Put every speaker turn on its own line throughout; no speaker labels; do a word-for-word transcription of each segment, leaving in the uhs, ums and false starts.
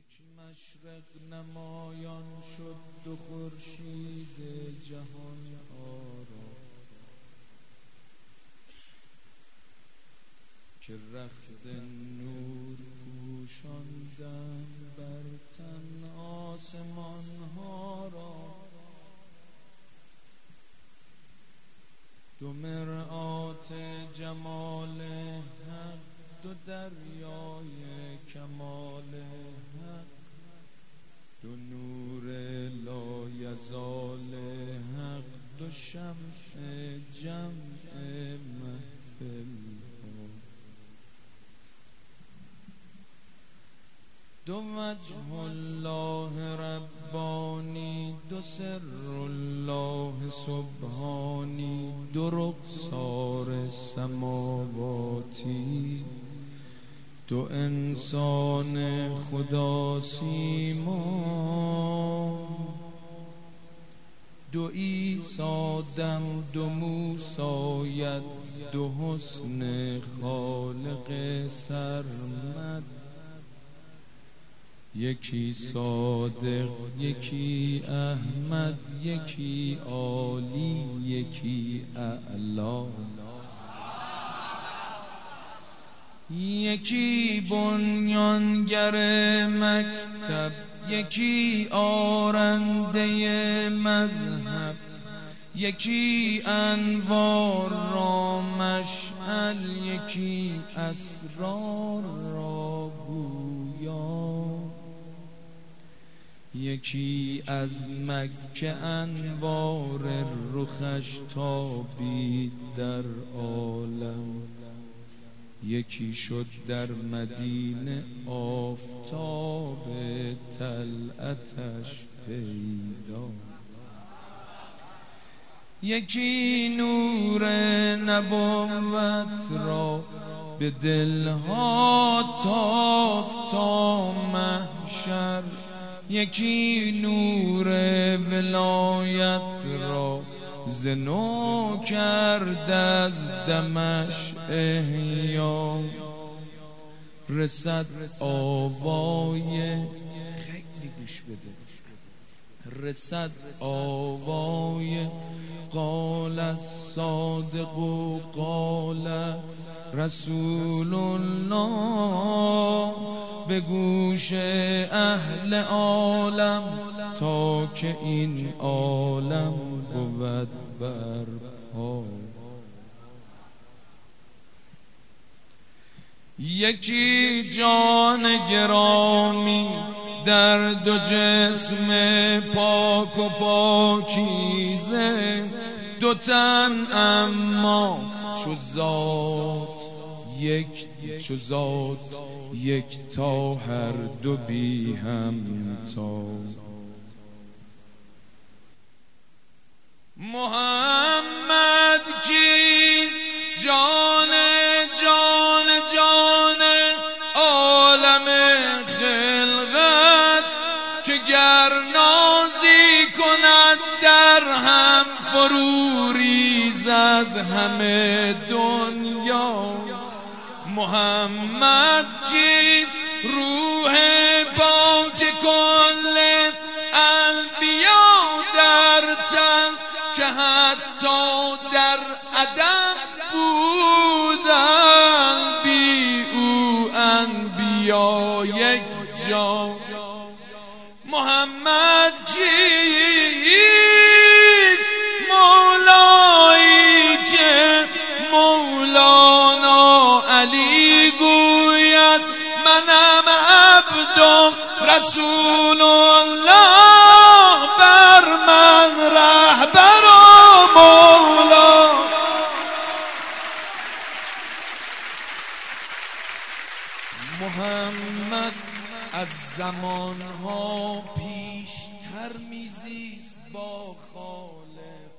یک مشرق نمایان شد دو خورشید جهان آرا، که رخت نور پوشاندن بر تن آسمان ها را. دو مرآت جمال حق، دو دریای کمال حق، دو نور لایزال حق، دو شمع جمع محفل ها. دو وجه الله ربانی، دو سر الله سبحانی، دو رخسار سماواتی، دو انسان خدا سیما، دو عیسی دم، دو موسی ید، دو حسن خالق سرمد، یکی صادق یکی احمد، یکی عالی یکی اعلا، یکی بنیانگر مکتب، یکی آرنده مذهب، یکی انوار را مشعل، یکی اسرار را گویا، یکی از مکه انوار رخش تابید در عالم، یکی شد در مدینه آفتاب طلعتش پیدا، یکی نور نبوت را به دلها تافت تا محشر، یکی نور ولایت را زنو کرد از دمش احیا. رسد آوای خیلی گوش بده، رسد آوای قال الصادق و قال رسول الله به گوش اهل عالم، تا که این عالم بود برپا. یکی جان گرامی در دو جسم پاک و پاکیزه، دو تن اما چو ذات یک، چو ذات یک تا هر دو بی همتا. محمد کیست؟ جان جان جان عالم خلقت، که گر نازی کند در هم فرو ریزد همه دنیا. محمد کیست؟ روح پاک کل انبیا در تن، که حتی در عدم بودن بی او انبیا یک جا. محمد کیست؟ مولایی که مولانا علی گوید منم عبد رسول الله، بر من رهبر و مولا. محمد از زمانها پیشتر میزیست با خالق.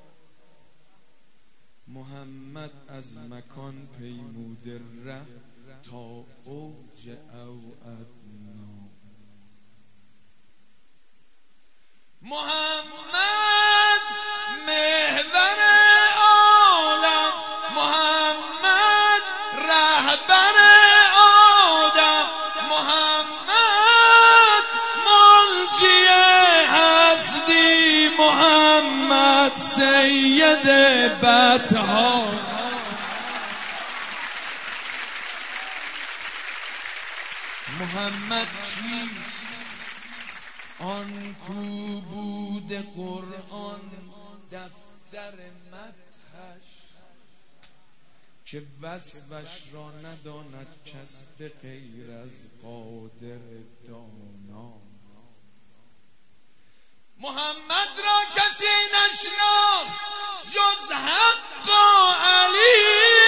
محمد از مکان پیموده ره تا اوج او ادنا. محمد محور عالم، محمد رهبر آدم، محمد سید بطحا. محمد چیست آن کو بود قرآن دفتر مدحش، که وصفش را نداند کس به غیر از قادر دانا. محمد را کسی نشناخت جز حق و علی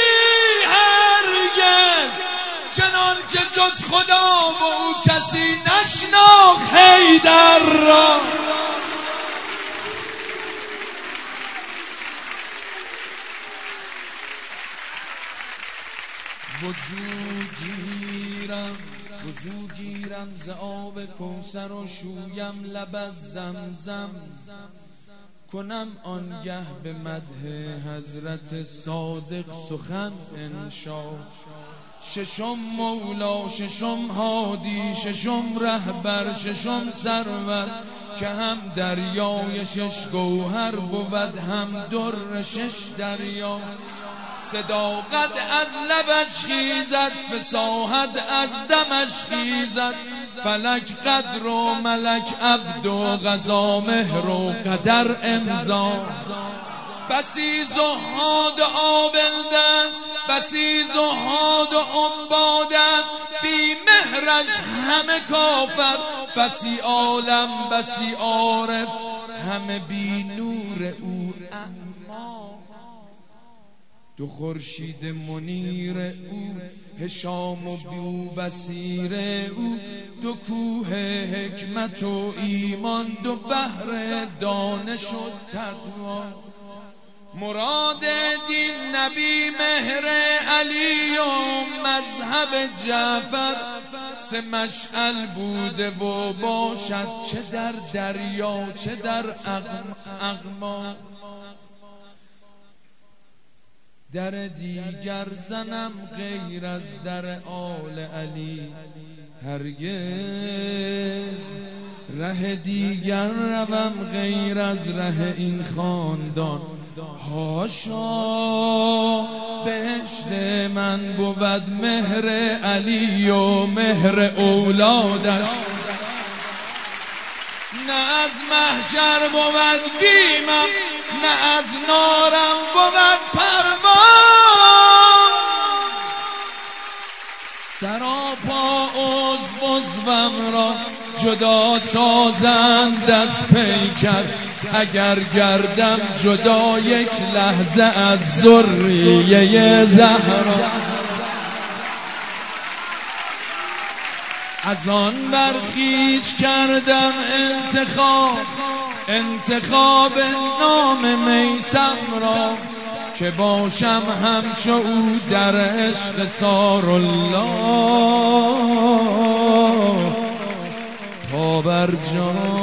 هرگز، چنان که جز خدا و او کسی نشناخت حیدر را. وضو گیرم وضو گیرم ز آب کوثر و شویم لب از زمزم، کنم آنگه به مدح حضرت صادق سخن انشا. ششم مولا، ششم هادی، ششم رهبر، ششم سرور، که هم دریای شش گوهر بود هم در شش دریا. صداقت از لبش خیزد، فصاحت از دمش خیزد، فلک قدر و ملک عبد و قضا مهر و قدر امضا. بسی زهاد عابدن، بسی زهاد و عبادن، بی مهرش همه کافر، بسی عالم بسی عارف همه بی نور او اعما. دو خورشید منیر او هشام و بو بصیر او، دو کوه حکمت و ایمان، دو بحر دانش و تقوا. مراد دین نبی مهر علی و مذهب جعفر، سه مشعل بوده و باشد چه در دریا چه در اقما. در دیگر زنم غیر از در آل علی هرگز، ره دیگر روم غیر از ره این خاندان هاشا. بهشت من بود مهر علی و مهر اولادش، نه از محشر بود بیمم نه از نارم بود پروام. سراپا عضو عضوم را جدا سازند از پیکر، اگر گردم جدا یک لحظه از ذریه زهرا. از آن برخیش کردم انتخاب انتخاب نام میسم را، که باشم همچو او در عشق سار الله تا بر جان.